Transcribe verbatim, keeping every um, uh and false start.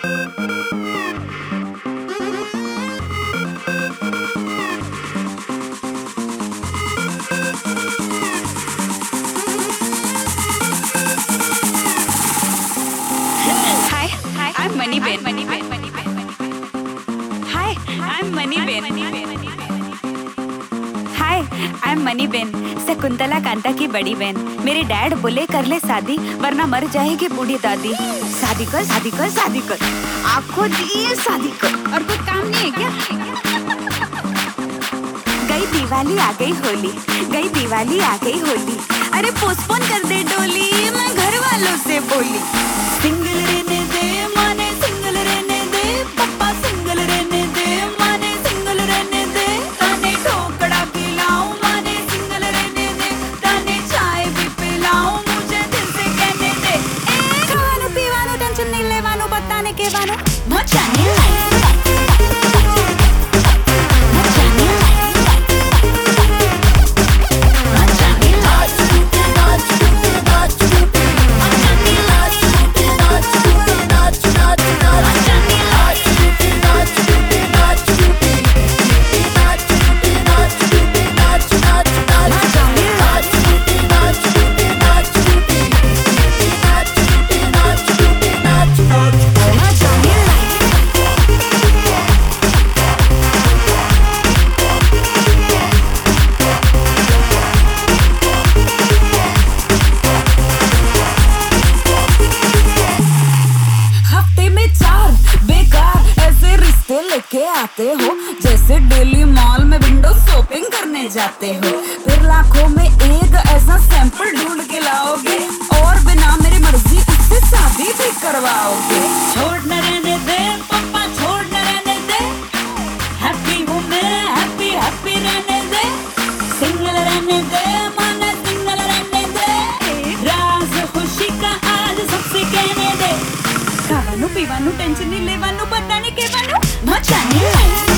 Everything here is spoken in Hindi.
I'm Money Ben. Money Ben. Money Ben. Hi, I'm Money Ben. Hi, I'm Money Ben. Shakuntala Kanta की बड़ी बहन। मेरे डैड बोले कर ले शादी वरना मर जाएगी बूढ़ी दादी। शादी कर शादी कर शादी कर आपको दिए शादी कर और कोई काम नहीं है क्या? गई दिवाली आ गई होली, गई दिवाली आ गई होली। अरे पोस्टपोन कर दे डोली, मैं घर वालों से बोली। सिंगल रहने दे माने सिंगल रहने दे, पापा सिंगल रहने दे माने सिंगल रहने दे। ताने ठोकड़ा पिलाऊं माने सिंगल रहने दे, ताने चाय भी पिलाऊं मुझे दिल से कहने दे। ए खानो पीवानो टेंशन नहीं लेवानो बताने के वानो मचाने लेके आते हो जैसे डेली मॉल में विंडो शॉपिंग करने जाते हो। फिर लाखों में एक ऐसा सैंपल ढूंढ के लाओगे और बिना मेरी मर्जी उससे शादी भी करवाओगे। छोड़ न रहने दे पापा छोड़ न रहने दे, हैप्पी हूँ मैं हैप्पी हैप्पी रहने दे। सिंगल रहने दे माना सिंगल रहने दे, राज खुशी का आज सबसे कहने दे। खावानू पीवानू टेंशन नहीं लेवानू बताने के वानू मचाने